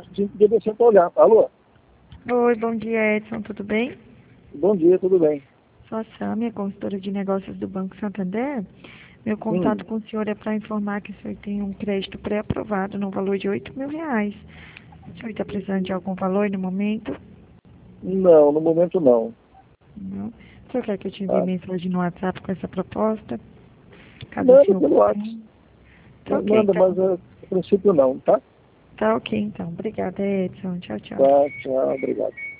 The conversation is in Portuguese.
tinha que descer para olhar. Alô? Oi, bom dia, Edson, tudo bem? Bom dia, tudo bem? Sou a Sâmia, consultora de negócios do Banco Santander. Meu contato com o senhor é para informar que o senhor tem um crédito pré-aprovado no valor de R$ 8.000. O senhor está precisando de algum valor no momento? Não, no momento não. Não. O senhor quer que eu te envie Tá? mensagem no WhatsApp com essa proposta? Caso o Manda senhor pelo WhatsApp. pretenda. Tá ok, Manda, mas então. a princípio não, tá? Tá ok, então. Obrigada, Edson. Tchau, tchau. Tá, tchau, obrigado.